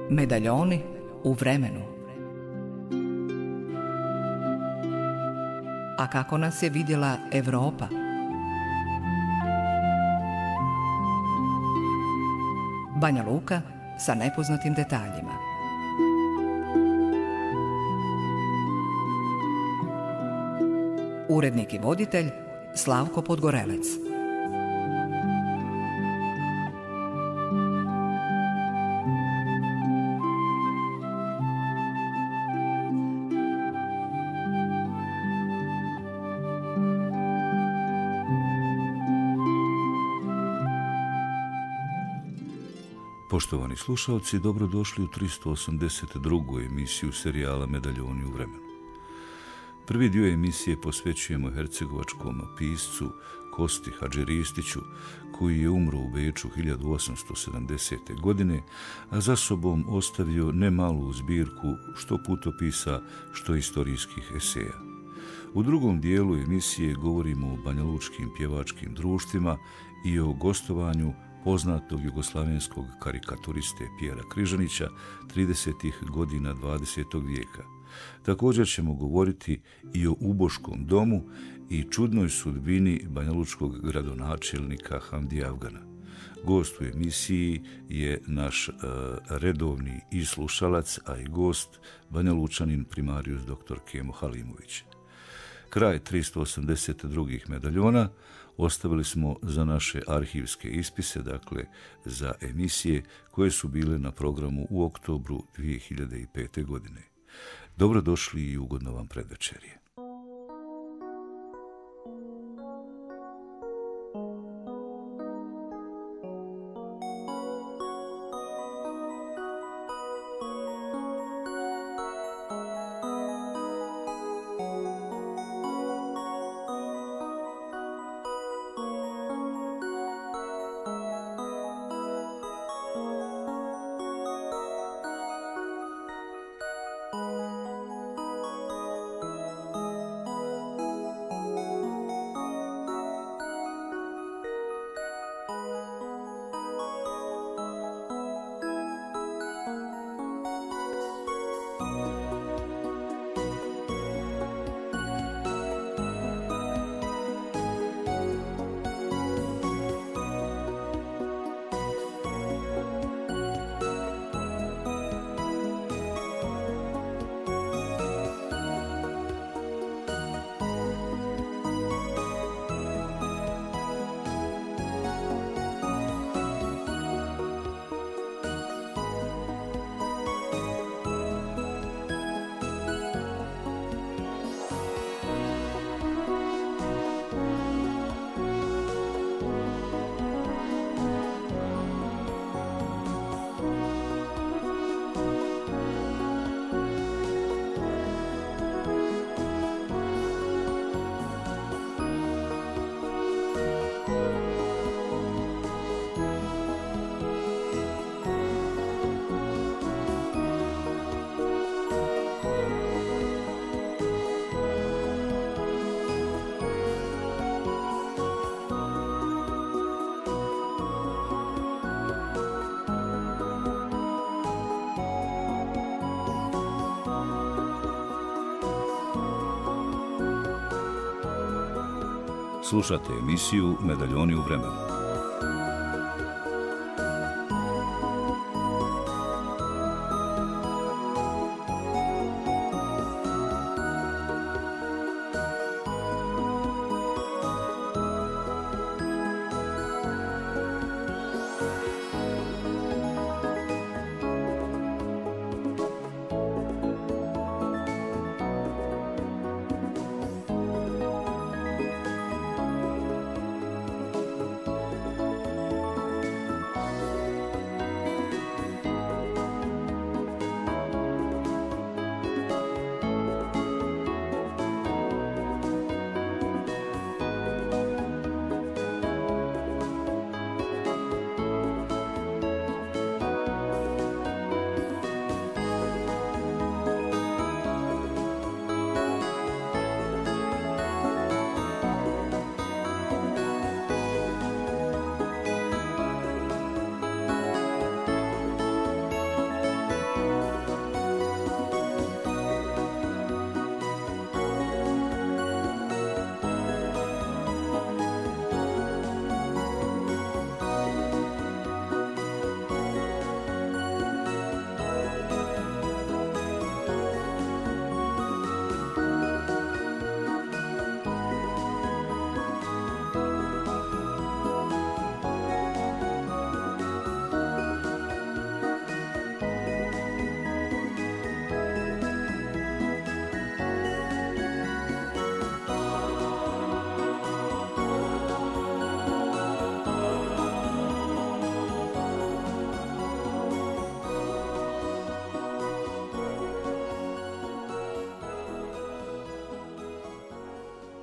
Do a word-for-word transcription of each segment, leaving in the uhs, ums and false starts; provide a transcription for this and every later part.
Medaljoni u vremenu. A kako nas je vidjela Evropa? Banja Luka sa nepoznatim detaljima. Urednik i voditelj Slavko Podgorelec. Poštovani slušalci, dobrodošli u tristo osamdeset drugu emisiju serijala Medaljoni u vremenu. Prvi dio emisije posvećujemo hercegovačkom piscu Kosti Hadžiristiću, koji je umro u Beču hiljadu osamsto sedamdesete. godine, a za sobom ostavio nemalu zbirku što putopisa, što istorijskih eseja. U drugom dijelu emisije govorimo o banjalučkim pjevačkim društvima i o gostovanju poznatog jugoslavenskog karikaturiste Pjera Križanića tridesetih godina dvadesetog vijeka. Također ćemo govoriti i o Uboškom domu i čudnoj sudbini banjalučkog gradonačelnika Hamdija Afgana. Gost u emisiji je naš uh, redovni i slušalac, a i gost banjalučanin primarijus doktor Kemo Halimović. Kraj tristo osamdeset drugih medaljona ostavili smo za naše arhivske ispise, dakle za emisije koje su bile na programu u oktobru dvije hiljade pete. godine. Dobrodošli i ugodno vam predvečerje. Slušate emisiju Medaljoni u vremenu.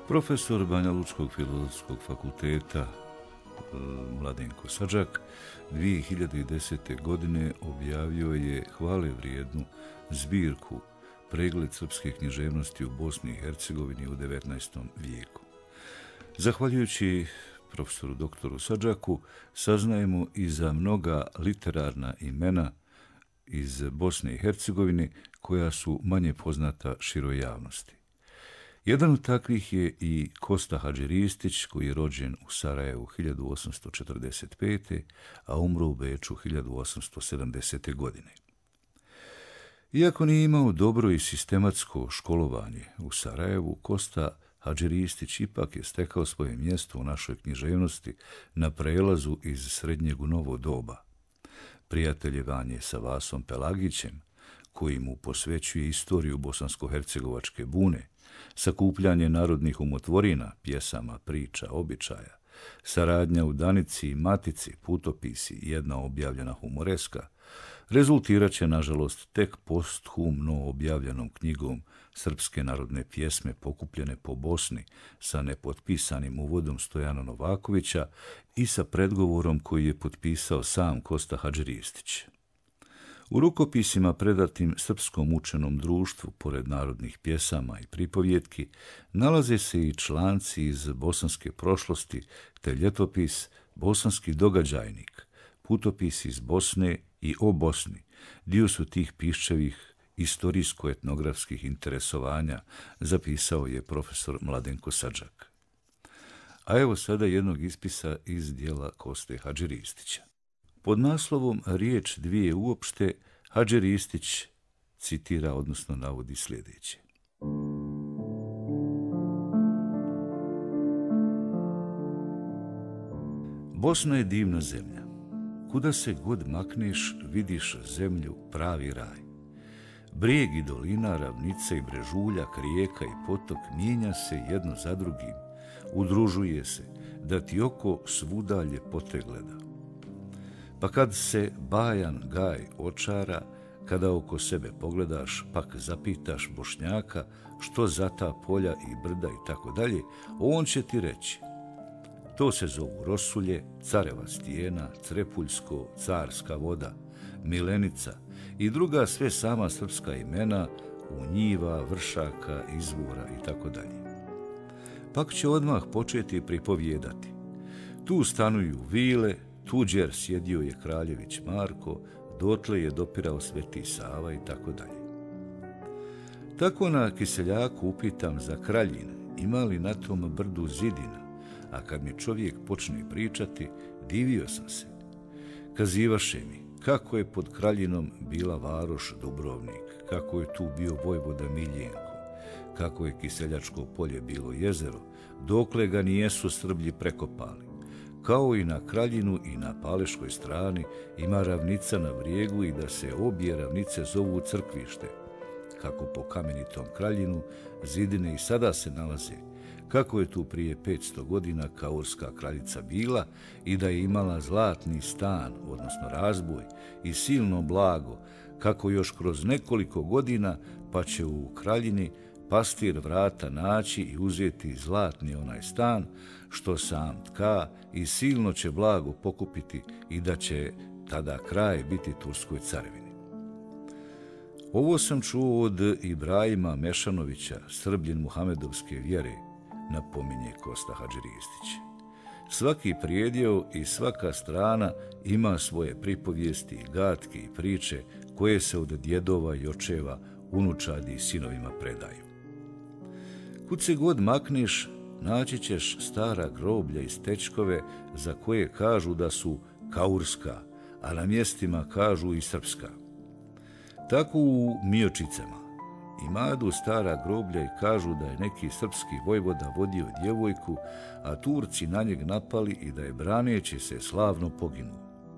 Profesor Banjalučkog filozofskog fakulteta Mladenko Sadžak dvije hiljade desete. godine objavio je hvale vrijednu zbirku Pregled srpske književnosti u Bosni i Hercegovini u devetnaestom vijeku. Zahvaljujući profesoru doktoru Sadžaku saznajemo i za mnoga literarna imena iz Bosne i Hercegovine koja su manje poznata široj javnosti. Jedan od takvih je i Kosta Hadžiristić, koji je rođen u Sarajevu hiljadu osamsto četrdeset pete. a umro u Beču hiljadu osamsto sedamdesete. godine. Iako nije imao dobro i sistematsko školovanje u Sarajevu, Kosta Hadžiristić ipak je stekao svoje mjesto u našoj književnosti na prelazu iz srednjeg u novo doba. Prijateljevanje sa Vasom Pelagićem, koji mu posvećuje istoriju bosansko-hercegovačke bune, sakupljanje narodnih umotvorina, pjesama, priča, običaja, saradnja u Danici i Matici, putopisi i jedna objavljena humoreska, rezultirat će, nažalost, tek posthumno objavljenom knjigom Srpske narodne pjesme pokupljene po Bosni sa nepotpisanim uvodom Stojana Novakovića i sa predgovorom koji je potpisao sam Kosta Hadžiristić. U rukopisima predatim Srpskom učenom društvu, pored narodnih pjesama i pripovjetki, nalaze se i članci iz bosanske prošlosti, te ljetopis Bosanski događajnik, putopis iz Bosne i o Bosni. Dio su tih piščevih istorijsko-etnografskih interesovanja zapisao je profesor Mladenko Sadžak. A evo sada jednog ispisa iz dijela Koste Hadžiristića. Pod naslovom Riječ dvije uopšte, Hadžiristić citira, odnosno navodi sljedeće. Bosna je divna zemlja. Kuda se god makneš, vidiš zemlju pravi raj. Brijeg i dolina, ravnice i brežuljak, rijeka i potok mijenja se jedno za drugim, udružuje se, da ti oko svuda ljepote gleda. Pa kad se bajan gaj očara, kada oko sebe pogledaš, pak zapitaš Bošnjaka što za ta polja i brda i tako dalje, on će ti reći: to se zovu Rosulje, Careva stijena, Crepuljsko, Carska voda, Milenica i druga sve sama srpska imena u njiva, vršaka, izvora i tako dalje. Pak će odmah početi pripovijedati: tu stanuju vile, tuđer sjedio je kraljević Marko, dotle je dopirao Sveti Sava i tako dalje. Tako na Kiseljaku upitam za Kraljin, ima li na tom brdu zidina, a kad mi čovjek počne pričati, divio sam se. Kazivaše mi kako je pod Kraljinom bila varoš Dubrovnik, kako je tu bio vojvoda Miljenko, kako je Kiseljačko polje bilo jezero, dokle ga nijesu Srblji prekopali. Kao i na Kraljinu i na Paleškoj strani ima ravnica na brijegu i da se obje ravnice zovu Crkvište. Kako po kamenitom Kraljinu zidine i sada se nalaze, kako je tu prije petsto godina kaurska kraljica bila i da je imala zlatni stan, odnosno razboj, i silno blago, kako još kroz nekoliko godina pa će u Kraljini pastir vrata naći i uzeti zlatni onaj stan, što sam tka, i silno će blago pokupiti i da će tada kraj biti Turskoj carevini. Ovo sam čuo od Ibrahima Mešanovića, Srbljin Muhamedovske vjere, napominje Kosta Hadžiristić. Svaki prijedjel i svaka strana ima svoje pripovijesti, gatke i priče koje se od djedova i očeva, unučadi i sinovima predaju. Kud se god makneš, naći ćeš stara groblja i stečkove za koje kažu da su kaurska, a na mjestima kažu i srpska. Tako u Miočicama imadu stara groblja i kažu da je neki srpski vojvoda vodio djevojku, a Turci na njeg napali i da je braneći se slavno poginuo.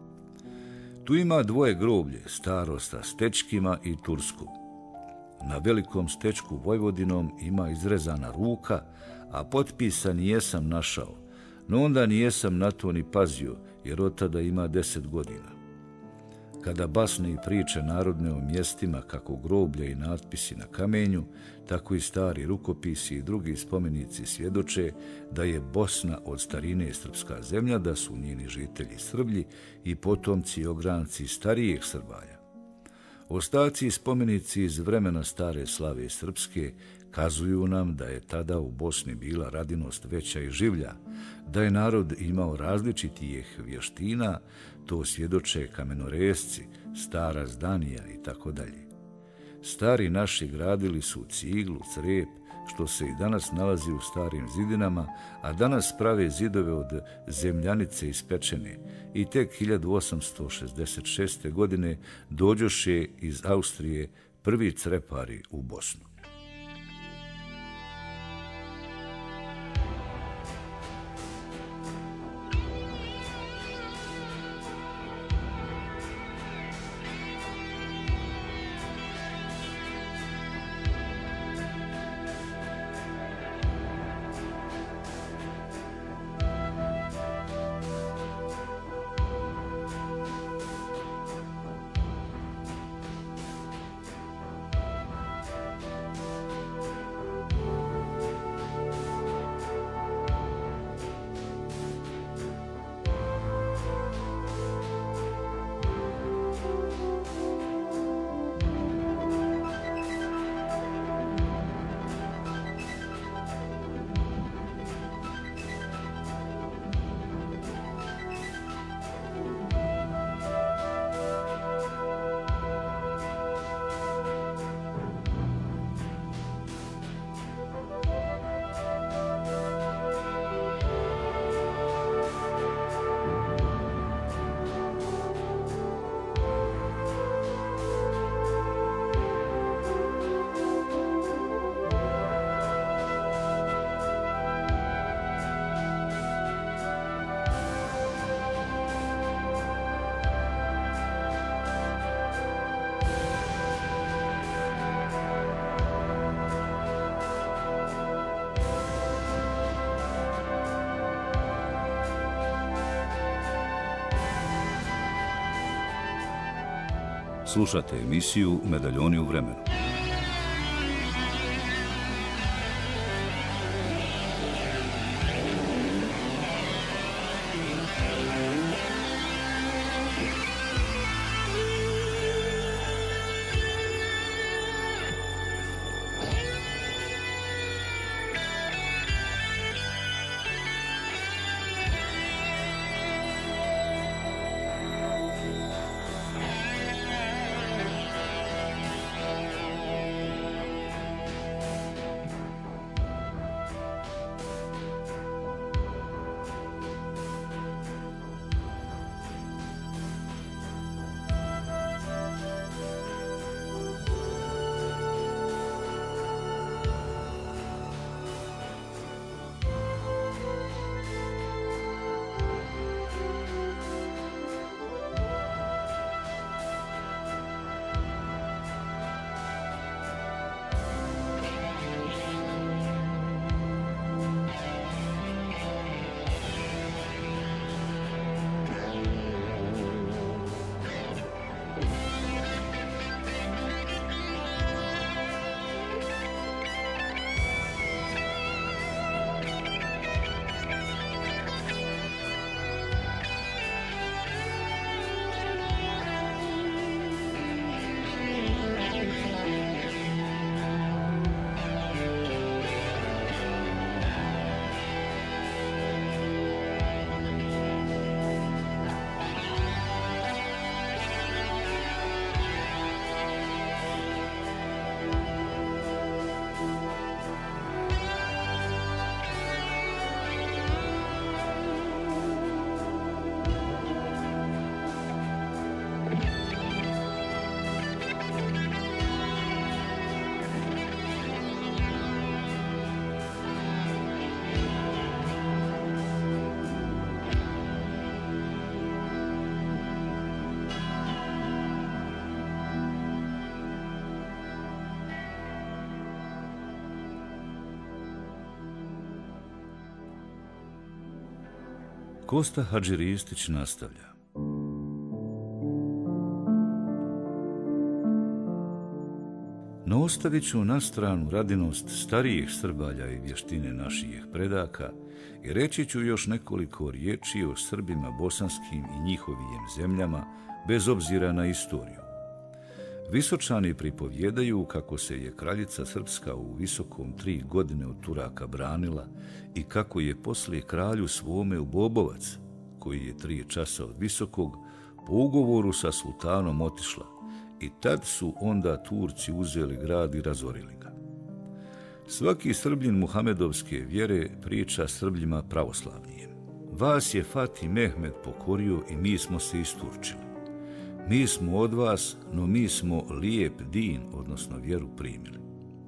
Tu ima dvoje groblje, staro sa stečkima i tursku. Na velikom stečku Vojvodinom ima izrezana ruka, a potpisa nijesam našao, no onda nijesam na to ni pazio, jer od tada ima deset godina. kada basne i priče narodne o mjestima kako groblja i natpisi na kamenju, tako i stari rukopisi i drugi spomenici svjedoče da je Bosna od starine srpska zemlja, da su njeni žitelji Srblji i potomci i ogranci starijeg Srbalja. Ostaci i spomenici iz vremena stare slave srpske kazuju nam da je tada u Bosni bila radinost veća i življa, da je narod imao različitih vještina, to svjedoče kamenoresci, stara zdanija i tako dalje. Stari naši gradili su ciglu, crep, što se i danas nalazi u starim zidinama, a danas prave zidove od zemljanice ispečene i tek hiljadu osamsto šezdeset šeste. godine dođoše iz Austrije prvi crepari u Bosnu. Slušate emisiju Medaljoni u vremenu. Kosta Hadži Ristić nastavlja. No ostavit ću na stranu radinost starijih Srbalja i vještine naših predaka i reći ću još nekoliko riječi o Srbima bosanskim i njihovim zemljama, bez obzira na istoriju. Visočani pripovjedaju kako se je kraljica Srpska u Visokom tri godine od Turaka branila i kako je poslije kralju svome u Bobovac, koji je tri časa od Visokog, po ugovoru sa sultanom otišla i tad su onda Turci uzeli grad i razorili ga. Svaki Srbljin muhamedovske vjere priča Srbljima pravoslavnijem. Vas je Fatih Mehmed pokorio i mi smo se isturčili. Mi smo od vas, no mi smo lijep din, odnosno vjeru primili.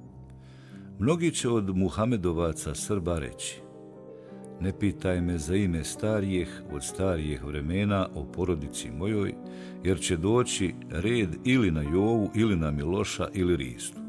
Mnogi će od Muhamedovaca Srba reći: ne pitaj me za ime starijih od starijih vremena o porodici mojoj, jer će doći red ili na Jovu, ili na Miloša, ili Ristu.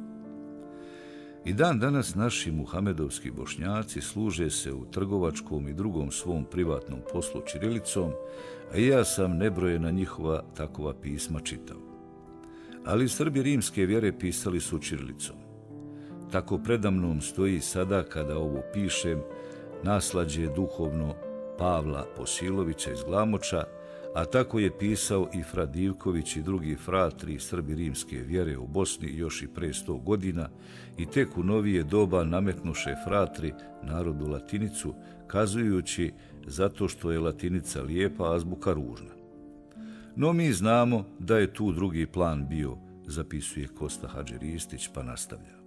I dan danas naši muhamedovski Bošnjaci služe se u trgovačkom i drugom svom privatnom poslu ćirilicom, a i ja sam nebrojena njihova takova pisma čitao. Ali Srbi rimske vjere pisali su ćirilicom. Tako predamnom stoji sada, kada ovo pišem, naslađe duhovno Pavla Posilovića iz Glamoča, a tako je pisao i Fra Divković i drugi fratri Srbi rimske vjere u Bosni još i pre sto godina i tek u novije doba nametnuše fratri narodu latinicu, kazujući zato što je latinica lijepa, azbuka ružna. No mi znamo da je tu drugi plan bio, zapisuje Kosta Hadži Ristić, pa nastavlja.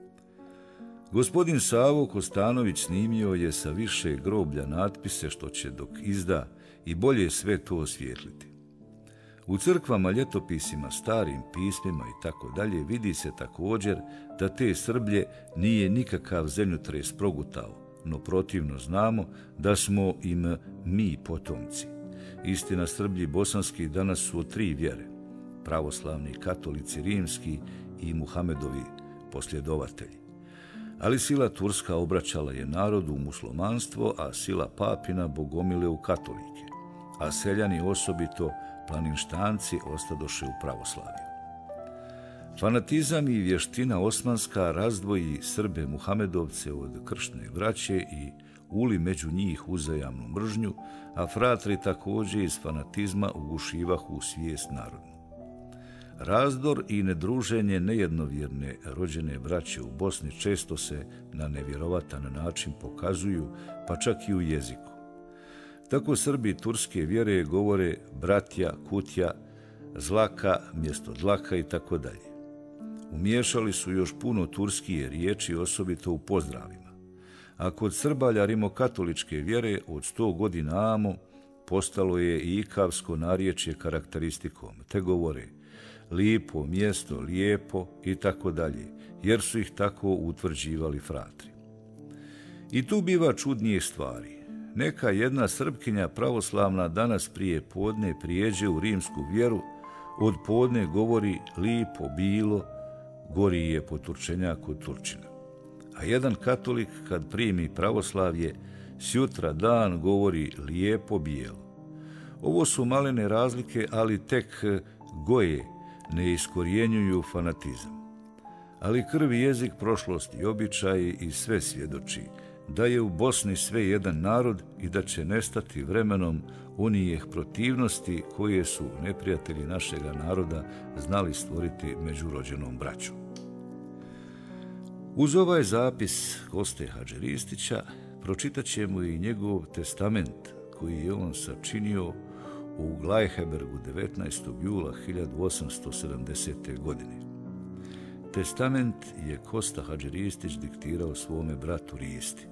Gospodin Savo Kostanović snimio je sa više groblja natpise što će dok izda i bolje sve to osvijetliti. U crkvama, ljetopisima, starim pismima i tako dalje vidi se također da te Srblje nije nikakav zemljotres progutao, no protivno znamo da smo im mi potomci. Istina, Srblji bosanski danas su od tri vjere: pravoslavni, katolici, rimski i Muhamedovi posljedovatelji. Ali sila turska obraćala je narodu u muslimanstvo, a sila papina bogomile u katolike, a seljani, osobito planinštanci, ostadoše u pravoslaviju. Fanatizam i vještina osmanska razdvoji Srbe Muhamedovce od kršne braće i uli među njih uzajamnu mržnju, a fratri također iz fanatizma ugušivahu svijest narodnu. Razdor i nedruženje nejednovjerne rođene braće u Bosni često se na nevjerovatan način pokazuju, pa čak i u jeziku. Tako Srbi turske vjere govore bratja, kutja, zlaka mjesto dlaka i tako dalje. Umiješali su još puno turskije riječi, osobito u pozdravima. A kod Srbalja rimokatoličke vjere od sto godina amo postalo je i ikavsko narječje karakteristikom, te govore lipo, mjesto, lijepo i tako dalje, jer su ih tako utvrđivali fratri. I tu biva čudnijih stvari. Neka jedna Srpkinja pravoslavna danas prije podne prijeđe u rimsku vjeru, od podne govori lipo, bilo, gori je poturčenjak od Turčina. A jedan katolik kad primi pravoslavlje, sjutra dan govori lijepo, bijelo. Ovo su malene razlike, ali tek goje ne iskorjenjuju fanatizam. Ali krv i jezik, prošlost i običaji i sve svjedoči da je u Bosni sve jedan narod i da će nestati vremenom unijeh protivnosti koje su neprijatelji našega naroda znali stvoriti među rođenom braćom. Uz ovaj zapis Koste Hadži Ristića pročitat ćemo i njegov testament koji je on sačinio u Glajhebergu devetnaestog jula hiljadu osamsto sedamdesete. godine. Testament je Kosta Hadži Ristić diktirao svome bratu Risti,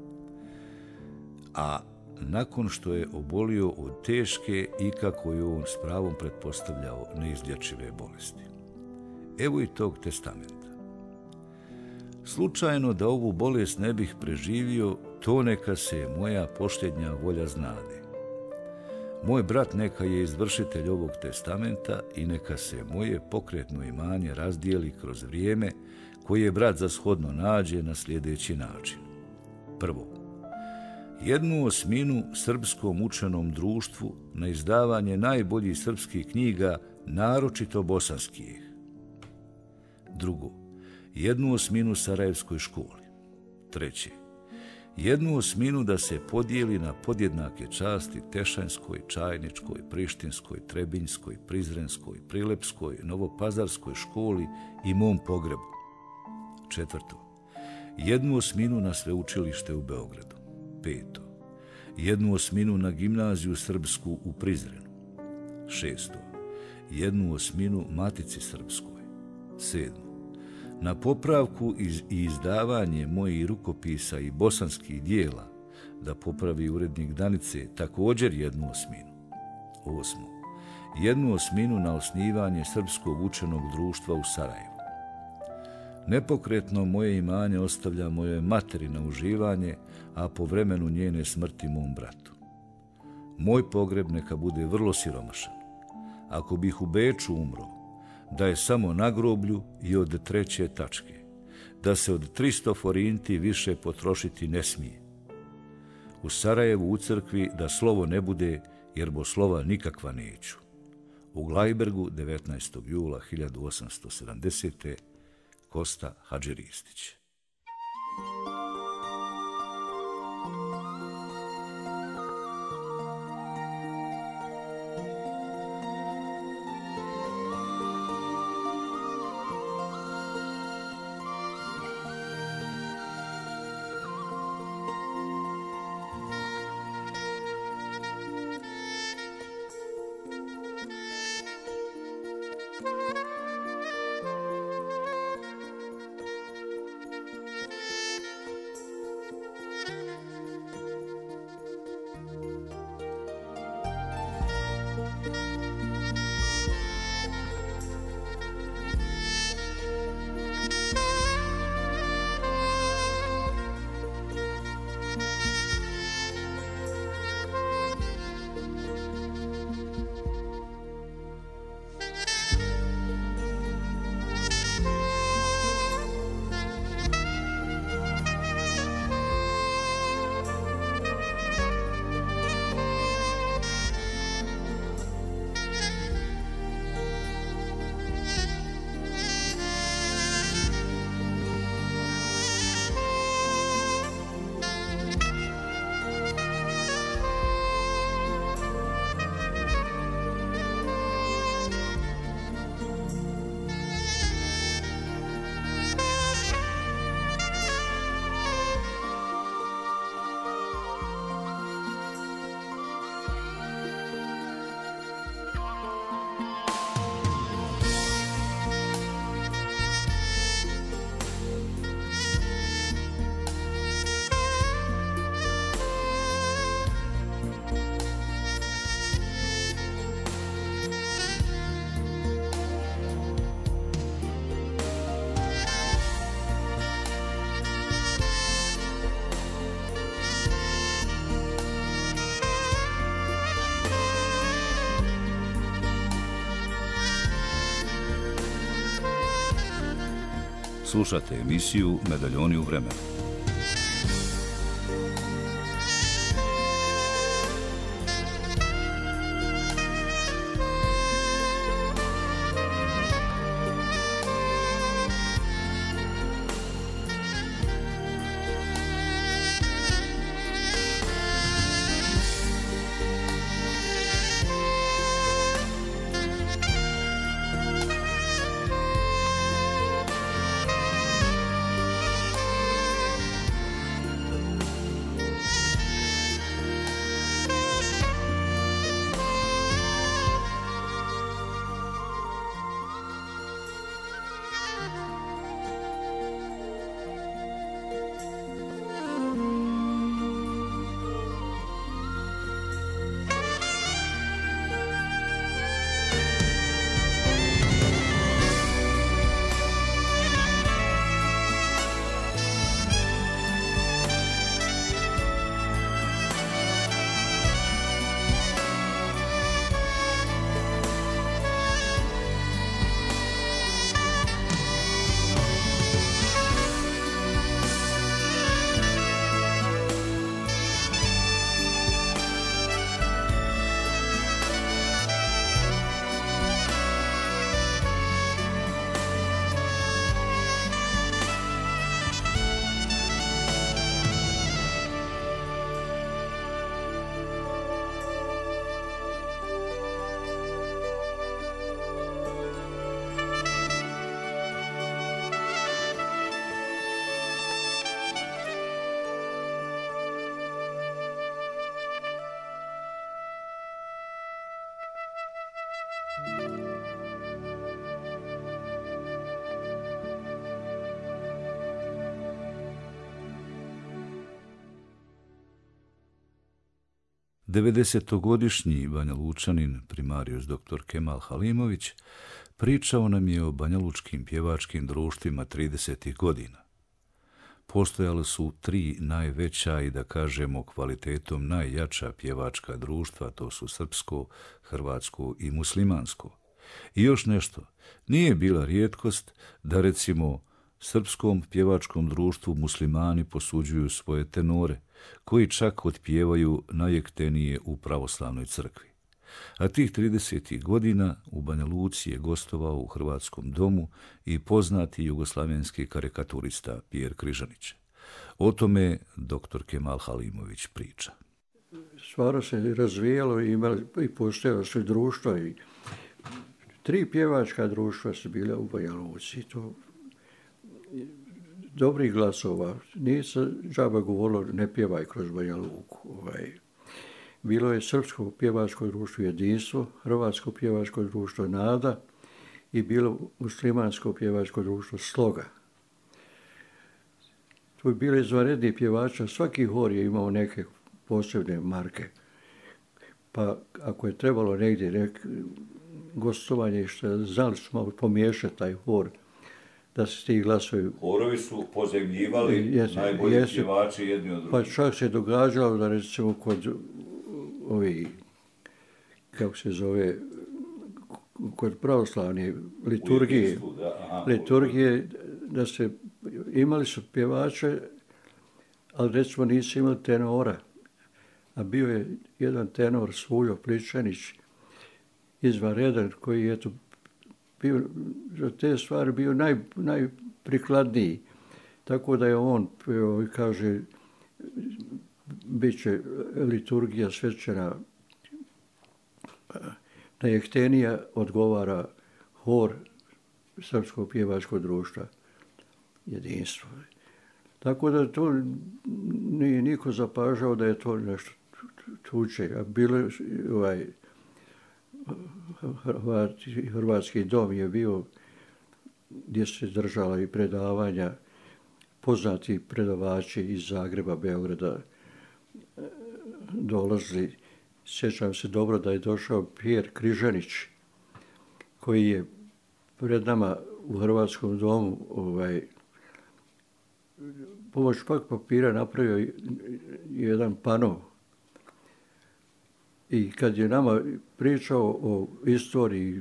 a nakon što je obolio od teške i, kako je on s pravom pretpostavljao, neizlječive bolesti. Evo i tog testamenta. Slučajno da ovu bolest ne bih preživio, to neka se moja posljednja volja znade. Moj brat neka je izvršitelj ovog testamenta i neka se moje pokretno imanje razdijeli kroz vrijeme koje brat za shodno nađe na sljedeći način. Prvo, jednu osminu srpskom učenom društvu na izdavanje najboljih srpskih knjiga, naročito bosanskih. Drugo, jednu osminu Sarajevskoj školi. Treće, jednu osminu da se podijeli na podjednake časti Tešanjskoj, Čajničkoj, Prištinskoj, Trebinjskoj, Prizrenskoj, Prilepskoj, Novopazarskoj školi i mom pogrebu. Četvrto, jednu osminu na sveučilište u Beogradu. Peto, jednu osminu na gimnaziju srpsku u Prizrenu. Šesto, jednu osminu Matici srpskoj. Sedmo, na popravku i izdavanje mojih rukopisa i bosanskih dijela, da popravi urednik Danice, također jednu osminu. Osmo, jednu osminu na osnivanje Srpskog učenog društva u Sarajevu. Nepokretno moje imanje ostavlja mojoj materi na uživanje, a po vremenu njene smrti mom bratu. Moj pogreb neka bude vrlo siromašan. Ako bih u Beču umro, da je samo na groblju i od treće tačke, da se od tristo forinti više potrošiti ne smije. U Sarajevu u crkvi da slovo ne bude, jer bo slova nikakva neću. U Glajbergu, devetnaestog jula hiljadu osamsto sedamdesete. Kosta Hadžiristić. Slušate emisiju Medaljoni u vremenu. devedesetogodišnji Banja Lučanin, primarius doktor Kemal Halimović, pričao nam je o banjalučkim pjevačkim društvima tridesetih godina. Postojala su tri najveća i, da kažemo, kvalitetom najjača pjevačka društva, to su srpsko, hrvatsko i muslimansko. I još nešto, nije bila rijetkost da, recimo, srpskom pjevačkom društvu muslimani posuđuju svoje tenore, koji čak otpjevaju najjektenije u pravoslavnoj crkvi. A tih tridesetih godina u Banja Luci je gostovao u Hrvatskom domu i poznati jugoslavenski karikaturista Pjer Križanić. O tome doktor Kemal Halimović priča. Stvarno se razvijalo i, imali, i postojalo su društva. I tri pjevačka društva su bila u Banja Luci. To dobrih glasova. Nije se džaba govorilo ne pjevaj kroz Banja Luku. Ovaj. Bilo je srpsko pjevačko društvo Jedinstvo, hrvatsko pjevačko društvo Nada i bilo muslimansko pjevačko društvo Sloga. Tu je bilo izvanredni pjevača, svaki hor je imao neke posebne marke. Pa ako je trebalo negdje nek gostovanje, što znali smo malo pomiješati taj hor, da se ti glasovi... Horovi su pozemljivali jesi, najbolji jesi, pjevači jedni od drugih. Pa čak se događalo da, recimo, kod ovi, kako se zove, kod pravoslavne liturgije, da, aha, liturgije, da se, imali su pjevače, ali recimo nisu imali tenora. A bio je jedan tenor, Suljo Pličanić, izvanredan, koji je to bio, za te stvari bio naj, najprikladniji. Tako da je on, kaže, bit će liturgija svečana najjektenija, odgovara hor Srpskog pjevačkog društva Jedinstvo. Tako da to nije niko zapažao da je to nešto tuče. A bilo je ovaj, Hrvatski dom je bio gdje se držala i predavanja, poznati predavači iz Zagreba, Beograda dolazili. Sjećam se dobro da je došao Pjer Križanić, koji je pred nama u Hrvatskom domu ovaj, pomoć pak papira napravio jedan pano. I kad je nama pričao o istoriji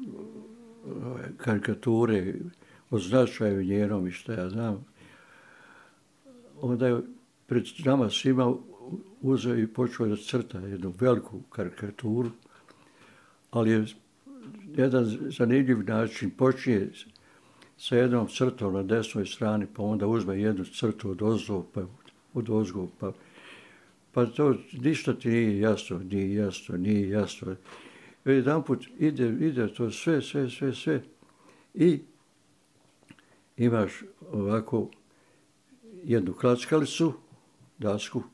karikature, o značaju njenom i što ja znam, onda je pred nama svima uzeo i počeo da crta jednu veliku karikaturu, ali je jedan zanimljiv način. Počinje sa jednom crtom na desnoj strani, pa onda uzme jednu crtu od ozgo, pa od ozgo, pa, pa to ništa ti nije jasno, nije jasno, nije jasno. Jedan put ide, ide to sve, sve, sve, sve i imaš ovako jednu klackalicu, dasku.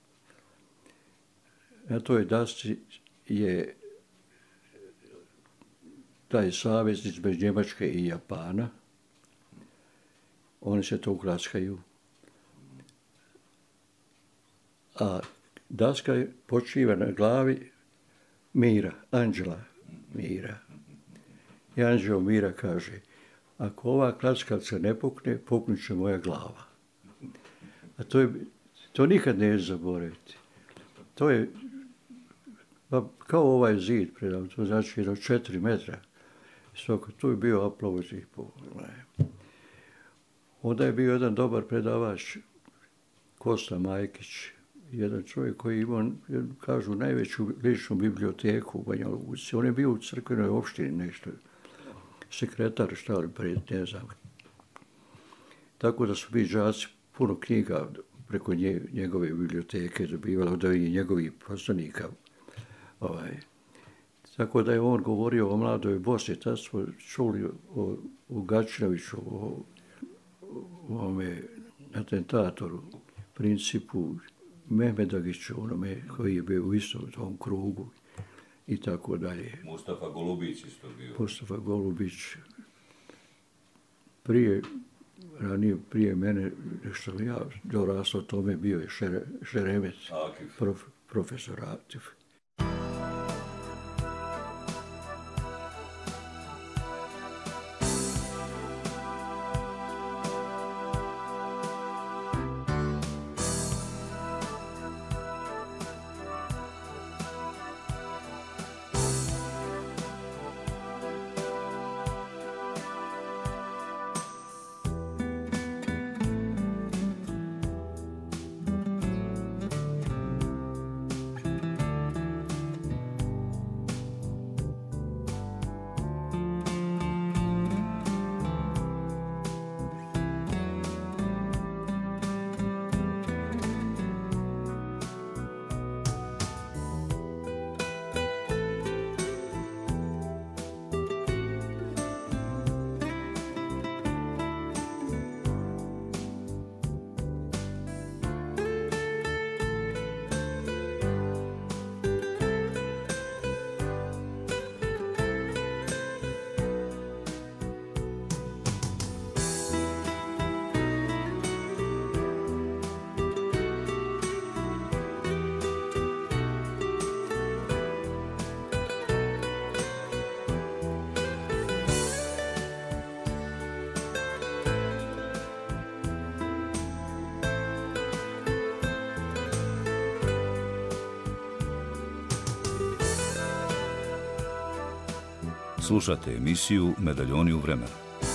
Na toj dasci je taj savez između Njemačke i Japana. Oni se to klackaju. A daska počiva na glavi Mira, Anđela Mira. I Anđeo Mira kaže, ako ova klackalica ne pukne, puknut će moja glava. A to, je, to nikad ne je zaboraviti. To je pa, kao ovaj zid predam, to znači do četiri metra. Stoko, tu je bio aplauz i po. Onda je bio jedan dobar predavač, Kosta Majkić, jedan čovjek koji imao, kažu, najveću ličnu biblioteku u Banja Luci. On je bio u crkvenoj opštini nešto, sekretar, šta li, ne znam. Tako da su mi đaci puno knjiga preko nje, njegove biblioteke dobivali od njegovih poslanika. Ovaj. Tako da je on govorio o mladoj Bosni. Tad smo čuli o, o Gačinoviću, o, o ome atentatoru, principu Mehmedagiću, onome koji je bio u istom tom krugu. i tako dalje. Mustafa Golubić isto bio. Mustafa Golubić. Prije, ranije, prije mene, što li ja dorastao tome, bio je šere, Šeremec, prof, profesor Atif. Slušate emisiju Medaljoni u vremenu.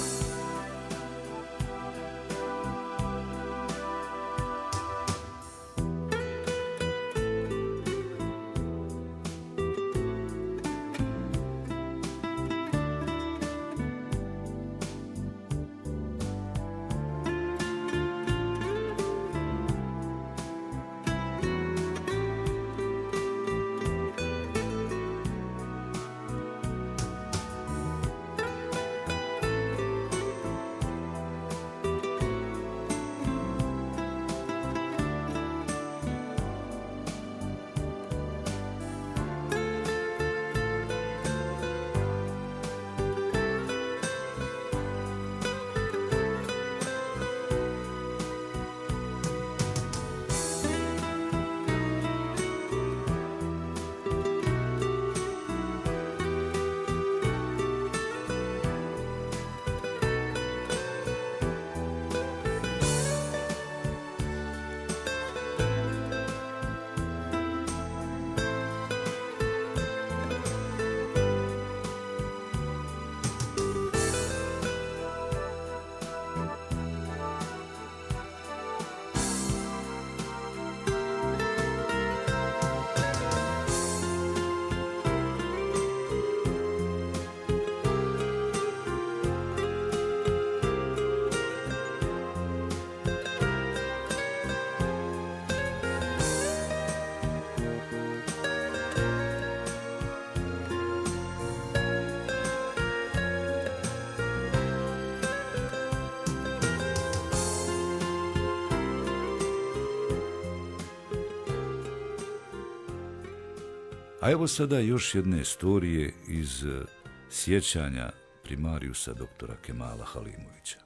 A evo sada još jedne istorije iz sjećanja primarijusa doktora Kemala Halimovića.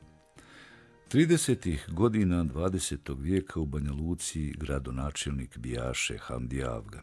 tridesetih godina dvadesetog vijeka u Banja Luci gradonačelnik bijaše Hamdija Avgan.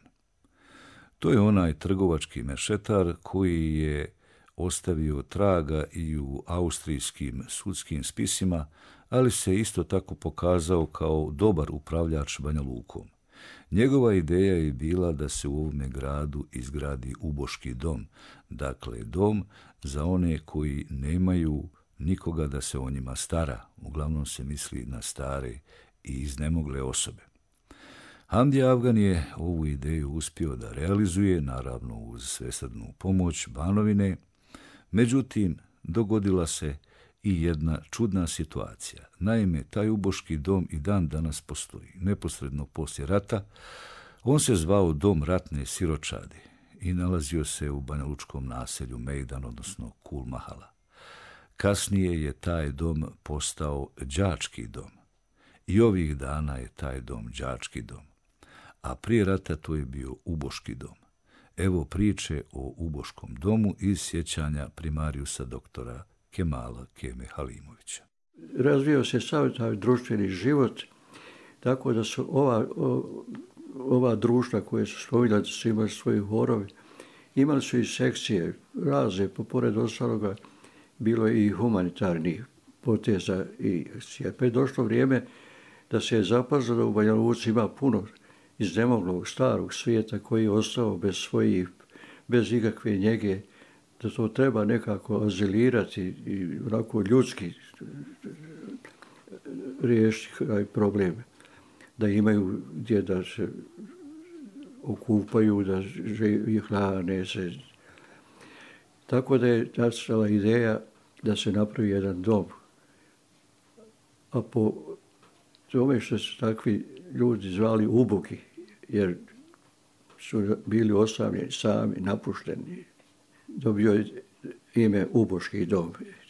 To je onaj trgovački mešetar koji je ostavio traga i u austrijskim sudskim spisima, ali se isto tako pokazao kao dobar upravljač Banja Lukom. Njegova ideja je bila da se u ovome gradu izgradi uboški dom, dakle dom za one koji nemaju nikoga da se o njima stara, uglavnom se misli na stare i iznemogle osobe. Hamdija Avgan je ovu ideju uspio da realizuje, naravno uz svesrdnu pomoć Banovine, međutim dogodila se i jedna čudna situacija. Naime, taj uboški dom i dan danas postoji. Neposredno poslije rata on se zvao Dom ratne siročadi i nalazio se u banjalučkom naselju Mejdan, odnosno Kul Mahala. Kasnije je taj dom postao đački dom i ovih dana je taj dom đački dom, a prije rata to je bio uboški dom. Evo priče o Uboškom domu iz sjećanja primarijusa doktora Kemala Keme Halimovića. Razvio se sav taj društveni život, tako da su ova, ova društva koje su spominjali da su imali svoji horovi, imali su i sekcije razne, pored ostaloga bilo je i humanitarnih poteza i pa je došlo vrijeme da se je zapazilo da u Banja Luci ima puno iznemoglog starog svijeta koji je ostao bez svojih, bez ikakve njege, da to treba nekako azilirati i onako ljudski riješiti taj problem. Da imaju gdje da se okupaju, da živi hrane se. Tako da je nastala ideja da se napravi jedan dom. A po tome što su takvi ljudi zvali ubogi, jer su bili osamljeni, sami, napušteni, dobio je ime Uboški dom.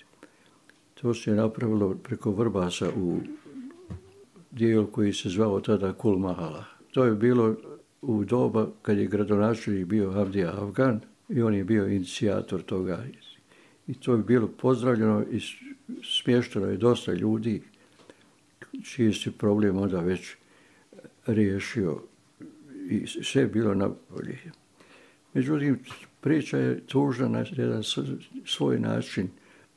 To se je napravilo preko Vrbasa u dijelu koji se zvao tada Kulmahala. To je bilo u doba kad je gradonačelnik bio Avdija Afgan i on je bio inicijator toga. I to je bilo pozdravljeno i smješteno je dosta ljudi čiji se problem onda već riješio i sve je bilo na bolje. Međutim, priča je tužna na jedan svoj način.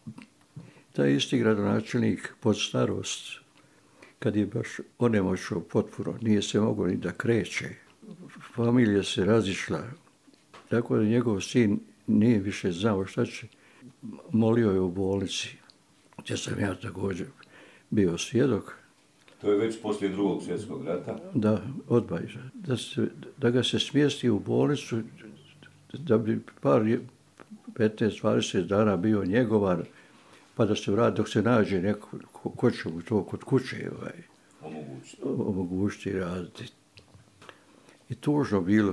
Taj isti gradonačelnik pod starost, kad je baš onemoćao potpuno, nije se mogao ni da kreće. Familija se razišla, tako da njegov sin nije više znao šta će. Molio je u bolnici, gdje sam ja također bio svjedok. To je već poslije drugog svjetskog rata? Da, odmah. Da, se, da ga se smjesti u bolnicu, da bi par petnaest dvadeset dana bio njegovan, pa da se vrati dok se nađe neko ko, ko će mu to kod kuće ovaj, omogućiti. omogućiti raditi. I tužno bilo.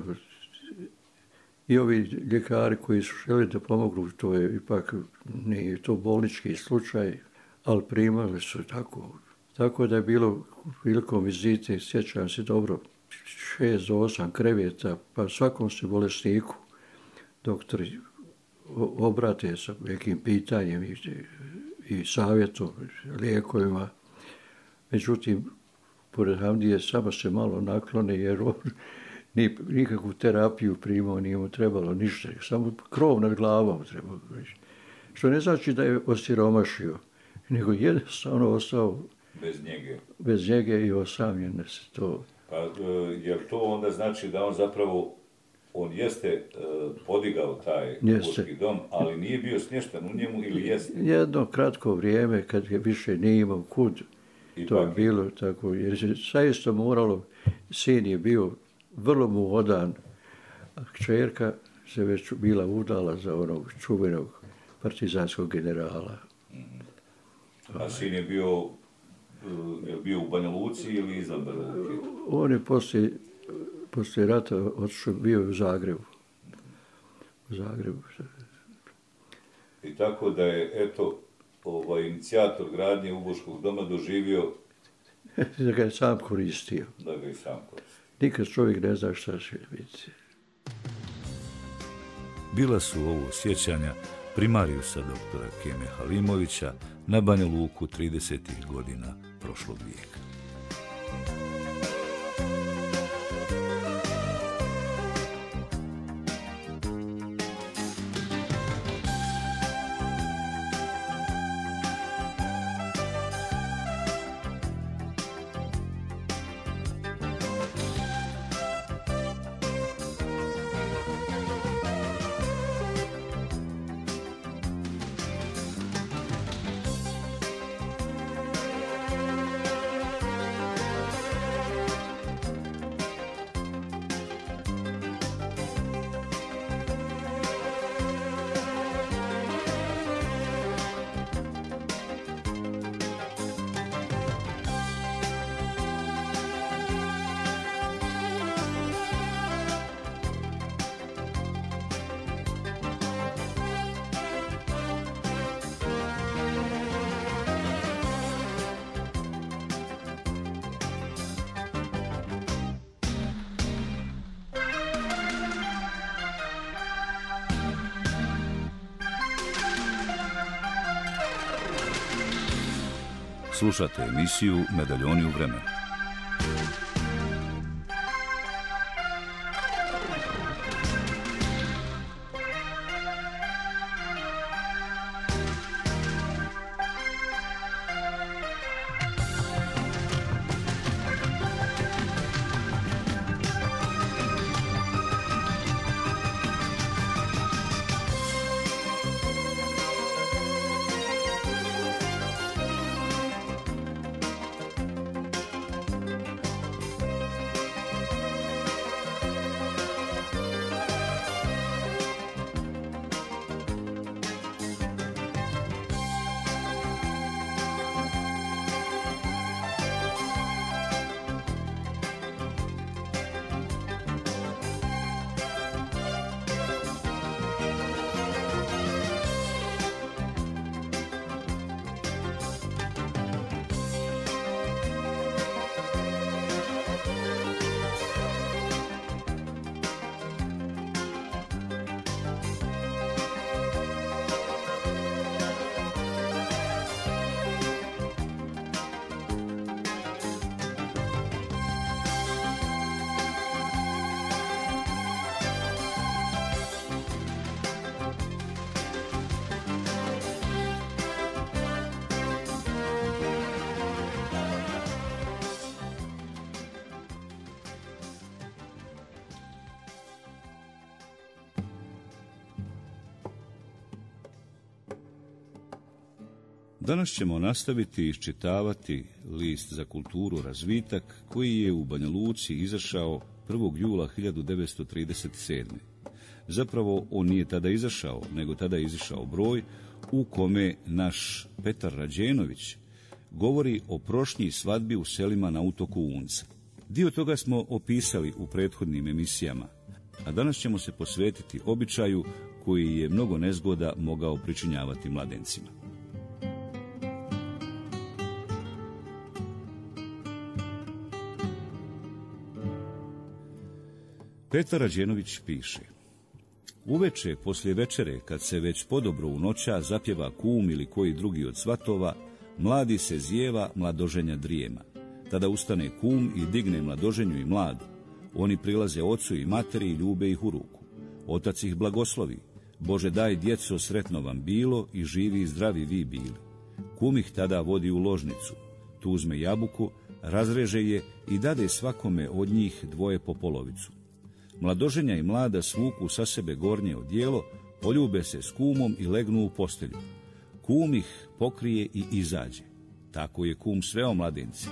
I ovi ljekari koji su želi da pomognu, to je ipak nije to bolnički slučaj, ali primali su tako. Tako da je bilo prilikom vizite, sjećam se dobro, šest do osam kreveta, pa svakom se bolesniku doktori obrate sa nekim pitanjem i, i savjetom, lijekovima. Međutim, pored Hamdije samo se malo naklone jer on ni, nikakvu terapiju primao, nije mu trebalo ništa, samo krov nad glavom trebalo. Što ne znači da je osiromašio, nego jednostavno ostao bez njege. Bez njege i osamljeno se to. Pa jer to onda znači da on zapravo, on jeste podigao taj Uboški dom, ali nije bio smješten u njemu ili jeste? Jedno kratko vrijeme kad je više nije imao kud, I to je bilo je. Tako, jer se zaista moralo, sin je bio vrlo mu odan, a kćerka se već bila udala za onog čuvenog partizanskog generala. Mm-hmm. A sin je bio, je bio u Banja Luci ili izvan Banja Luke? On je poslije, poslije rata otišao, bio u Zagrebu. U Zagrebu. I tako da je, eto, ovaj inicijator gradnje Uboškog doma doživio da ga je sam koristio. Da ga je sam koristio. Nikad čovjek ne zna šta će biti. Bila su ovo sjećanja primarijusa doktora Keme Halimovića na Banja Luku tridesetih godina prošlog vijeka. Slušate emisiju Medaljoni u vremenu. Danas ćemo nastaviti iščitavati list za kulturu Razvitak koji je u Banja Luci izašao prvog jula hiljadu devetsto trideset sedme. Zapravo on nije tada izašao, nego tada je izašao broj u kome naš Petar Rađenović govori o prošnji svadbi u selima na utoku Unca. Dio toga smo opisali u prethodnim emisijama, a danas ćemo se posvetiti običaju koji je mnogo nezgoda mogao pričinjavati mladencima. Petar Rađenović piše: uveče poslije večere, kad se već podobro u noća zapjeva kum ili koji drugi od svatova, mladi se zjeva, mladoženja drijema. Tada ustane kum i digne mladoženju i mladu. Oni prilaze ocu i materi i ljube ih u ruku. Otac ih blagoslovi: Bože, daj djeco, sretno vam bilo i živi i zdravi vi bili. Kum ih tada vodi u ložnicu. Tu uzme jabuku, razreže je i dade svakome od njih dvoje po polovicu. Mladoženja i mlada svuku sa sebe gornje odijelo, poljube se s kumom i legnu u postelju. Kum ih pokrije i izađe. Tako je kum sveo mladenci.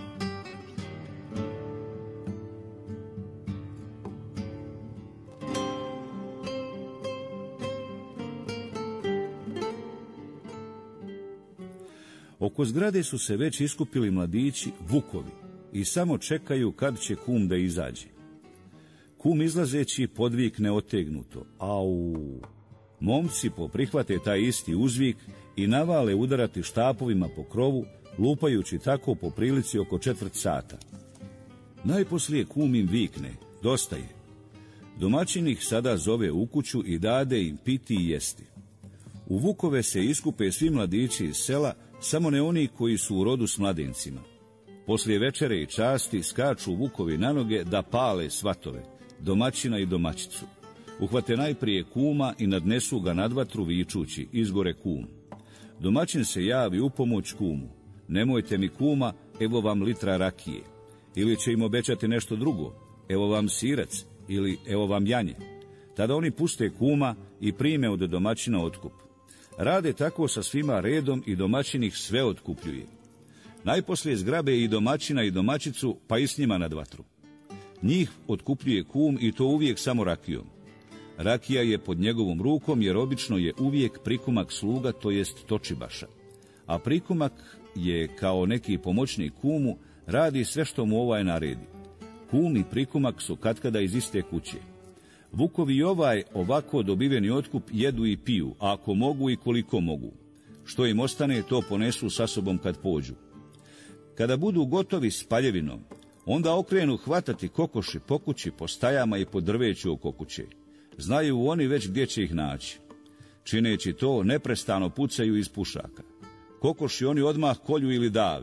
Oko zgrade su se već iskupili mladići vukovi i samo čekaju kad će kum da izađe. Kum izlazeći podvikne otegnuto: au! Momci poprihvate taj isti uzvik i navale udarati štapovima po krovu, lupajući tako po prilici oko četvrt sata. Najposlije kum im vikne: dosta je. Domaćin ih sada zove u kuću i dade im piti i jesti. U vukove se iskupe svi mladići iz sela, samo ne oni koji su u rodu s mladencima. Poslije večere i časti skaču vukovi na noge da pale svatove, domaćina i domaćicu. Uhvate najprije kuma i nadnesu ga nad vatru vičući: izgore kum. Domaćin se javi u pomoć kumu: nemojte mi kuma, evo vam litra rakije. Ili će im obećati nešto drugo: evo vam sirac, ili evo vam janje. Tada oni puste kuma i prime od domaćina otkup. Rade tako sa svima redom i domaćin ih sve otkupljuje. Najposlije zgrabe i domaćina i domaćicu, pa i s njima nad vatru. Njih otkupljuje kum i to uvijek samo rakijom. Rakija je pod njegovom rukom jer obično je uvijek prikumak sluga, to jest točibaša. A prikumak je kao neki pomoćnik kumu, radi sve što mu ovaj naredi. Kum i prikumak su katkada iz iste kuće. Vukovi i ovaj ovako dobiveni otkup jedu i piju, a ako mogu i koliko mogu. Što im ostane, to ponesu sa sobom kad pođu. Kada budu gotovi s paljevinom, onda okrenu hvatati kokoši po kući, po stajama i po drveću oko kuće. Znaju oni već gdje će ih naći. Čineći to, neprestano pucaju iz pušaka. Kokoši oni odmah kolju ili dave,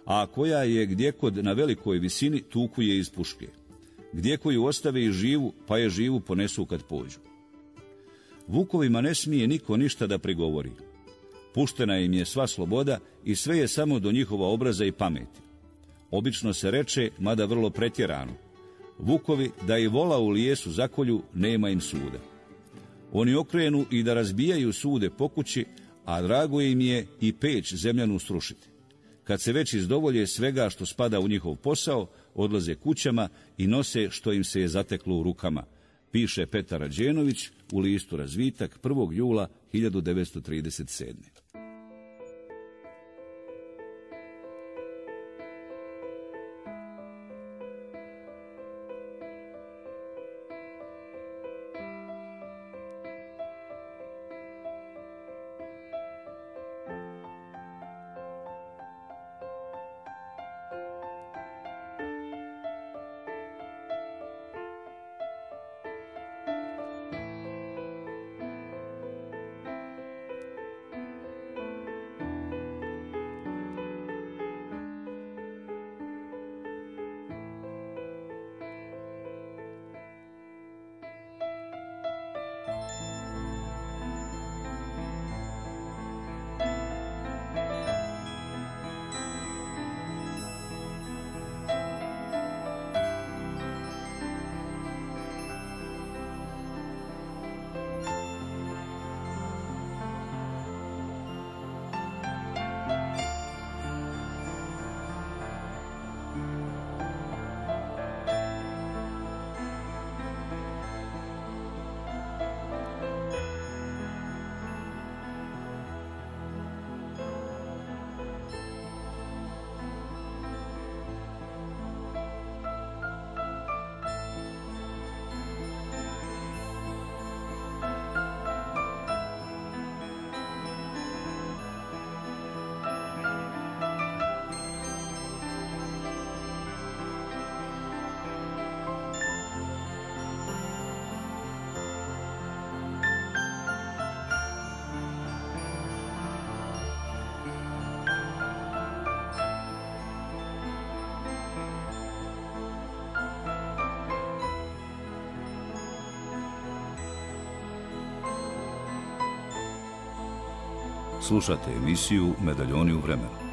a koja je gdjekod na velikoj visini tuku je iz puške. Gdje koju ostave i živu, pa je živu ponesu kad pođu. Vukovima ne smije niko ništa da prigovori. Puštena im je sva sloboda i sve je samo do njihova obraza i pameti. Obično se reče, mada vrlo pretjerano, vukovi da i vola u lijesu zakolju, nema im suda. Oni okrenu i da razbijaju sude po kući, a drago im je i peć zemljanu srušiti. Kad se već izdovolje svega što spada u njihov posao, odlaze kućama i nose što im se je zateklo u rukama, piše Petar Rađenović u listu Razvitak prvog jula hiljadu devetsto trideset sedme. Slušate emisiju Medaljoni u vremenu.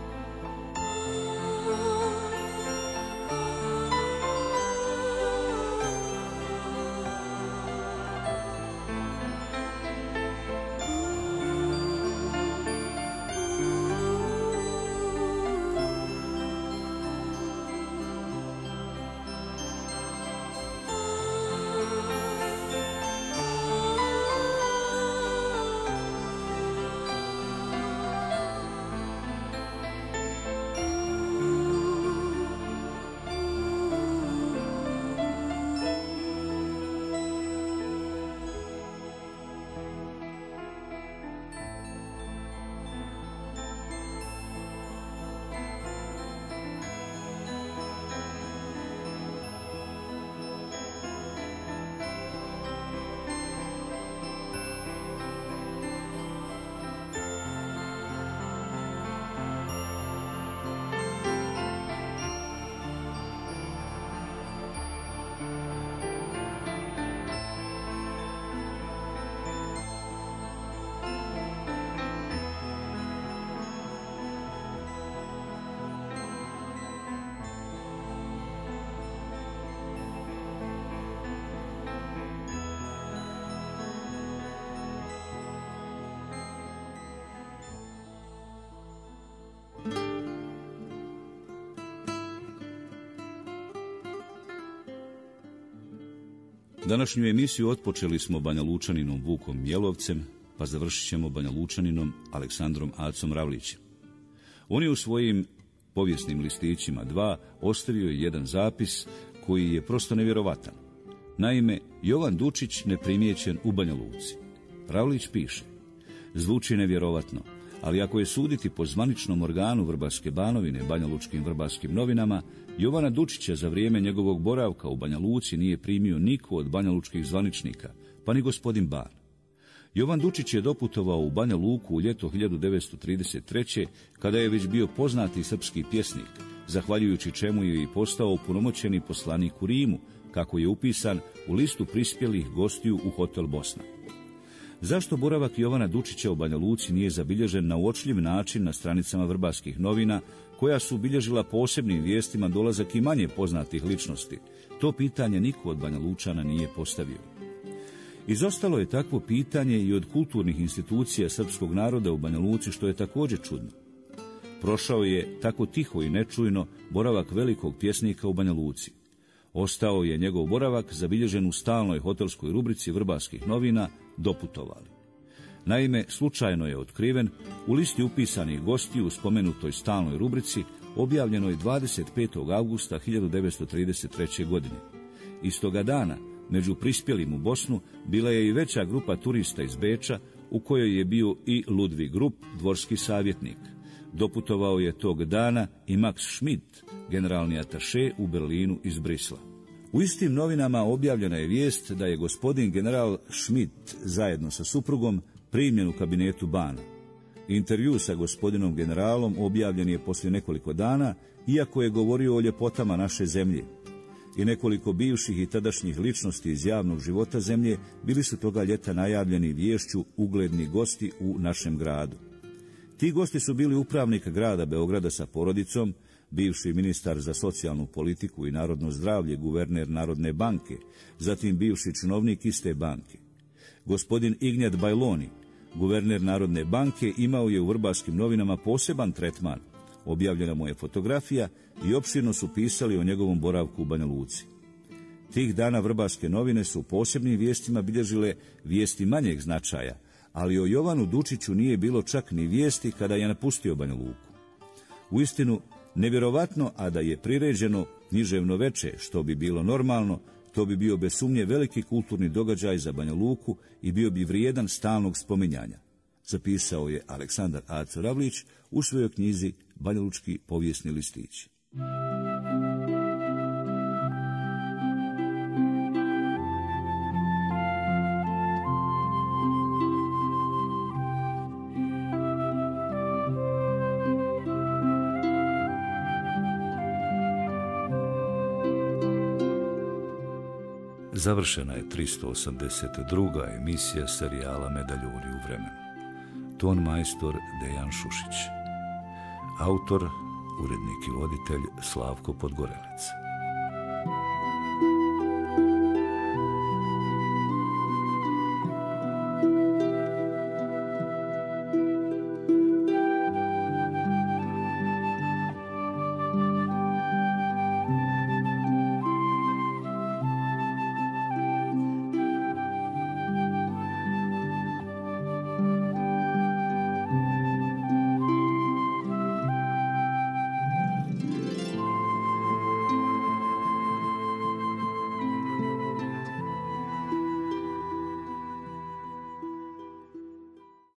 Današnju emisiju otpočeli smo Banja Lučaninom Vukom Mjelovcem, pa završit ćemo Banja Lučaninom Aleksandrom Acom Ravlićem. On je u svojim povijesnim listićima dva ostavio je jedan zapis koji je prosto nevjerovatan. Naime, Jovan Dučić neprimijećen u Banja Luci. Ravlić piše: zvuči nevjerovatno, ali ako je suditi po zvaničnom organu Vrbarske Banovine, Banja Lučkim Vrbarskim novinama, Jovana Dučića za vrijeme njegovog boravka u Banja Luci nije primio niko od banjalučkih zvaničnika, pa ni gospodin Ban. Jovan Dučić je doputovao u Banja Luku u ljeto hiljadu devetsto trideset treće. kada je već bio poznati srpski pjesnik, zahvaljujući čemu je i postao punomoćeni poslanik u Rimu, kako je upisan u listu prispjelih gostiju u hotel Bosna. Zašto boravak Jovana Dučića u Banja Luci nije zabilježen na uočljiv način na stranicama vrbarskih novina, koja su bilježila posebnim vijestima dolazak i manje poznatih ličnosti? To pitanje niko od Banja Lučana nije postavio. Izostalo je takvo pitanje i od kulturnih institucija srpskog naroda u Banja Luci, što je također čudno. Prošao je tako tiho i nečujno boravak velikog pjesnika u Banja Luci. Ostao je njegov boravak zabilježen u stalnoj hotelskoj rubrici vrbarskih novina Doputovali. Naime, slučajno je otkriven u listi upisanih gostiju u spomenutoj stalnoj rubrici, objavljenoj dvadeset petog avgusta hiljadu devetsto trideset treće. godine. Istoga dana, među prispjelim u Bosnu, bila je i veća grupa turista iz Beča, u kojoj je bio i Ludvig Rupp, dvorski savjetnik. Doputovao je tog dana i Max Schmidt, generalni ataše u Berlinu iz Brisla. U istim novinama objavljena je vijest da je gospodin general Schmidt zajedno sa suprugom primljen u kabinetu Bana. Intervju sa gospodinom generalom objavljen je poslije nekoliko dana, iako je govorio o ljepotama naše zemlje. I nekoliko bivših i tadašnjih ličnosti iz javnog života zemlje bili su toga ljeta najavljeni viješću ugledni gosti u našem gradu. Ti gosti su bili upravnik grada Beograda sa porodicom, bivši ministar za socijalnu politiku i narodno zdravlje, guverner Narodne banke, zatim bivši činovnik iste banke. Gospodin Ignjat Bajloni, guverner Narodne banke, imao je u vrbarskim novinama poseban tretman. Objavljena mu je fotografija i opširno su pisali o njegovom boravku u Banja Luci. Tih dana vrbarske novine su posebnim vijestima bilježile vijesti manjeg značaja, ali o Jovanu Dučiću nije bilo čak ni vijesti kada je napustio Banja Luku. Uistinu, nevjerovatno, a da je priređeno književno veče, što bi bilo normalno, to bi bio bez sumnje veliki kulturni događaj za Banja Luku i bio bi vrijedan stalnog spominjanja, zapisao je Aleksandar Aco Ravlić u svojoj knjizi Banjalučki povijesni listići. Završena je tristo osamdeset druga emisija serijala Medaljoni u vremenu. Ton majstor Dejan Šušić. Autor, urednik i voditelj Slavko Podgorelec.